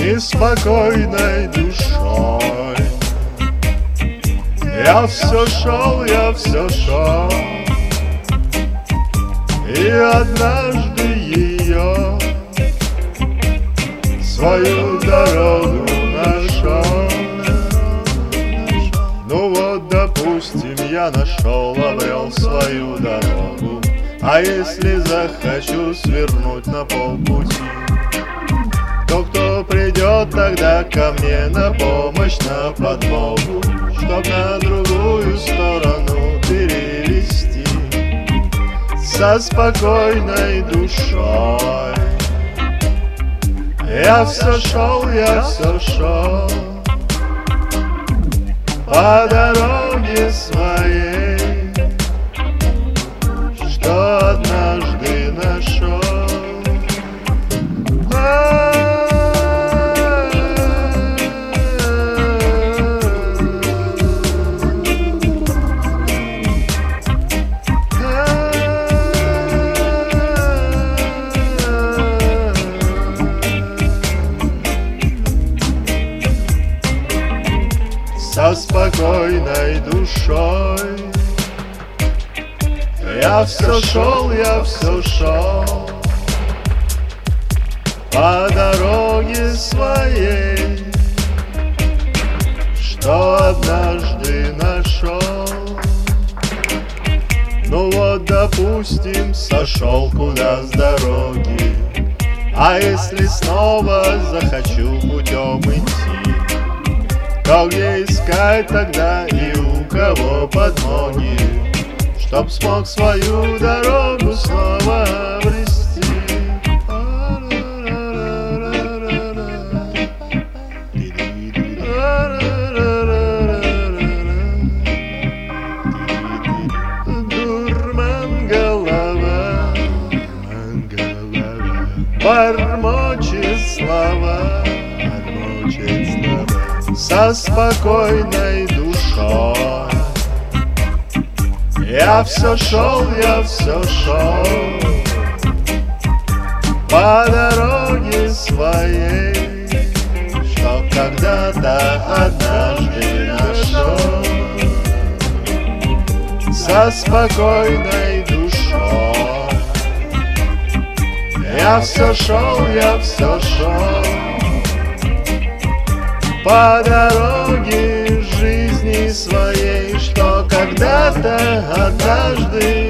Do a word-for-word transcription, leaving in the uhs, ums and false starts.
неспокойной душой. Я все шел, я все шел, и однажды ее свою дорогу нашел. Ну вот, допустим, я нашел, обрел свою дорогу. А если захочу свернуть на полпути, то кто придет тогда ко мне на помощь, на подмогу, чтоб на другую сторону перевести со спокойной душой? Я все шел, я все шел по дороге своей, что однажды нашел. Со спокойной душой я все шел, я все шел по дороге своей, что однажды нашел. Ну вот, допустим, сошел куда с дороги, а если снова захочу путем идти, то где искать тогда и у кого подмоги, чтоб смог свою дорогу снова обрести? Дурман голова, бормочет слова, бормочет слова со спокойной душой. Я все шел, я все шел по дороге своей, что когда-то однажды нашел. Со спокойной душой я все шел, я все шел по дороге жизни своей, что когда-то однажды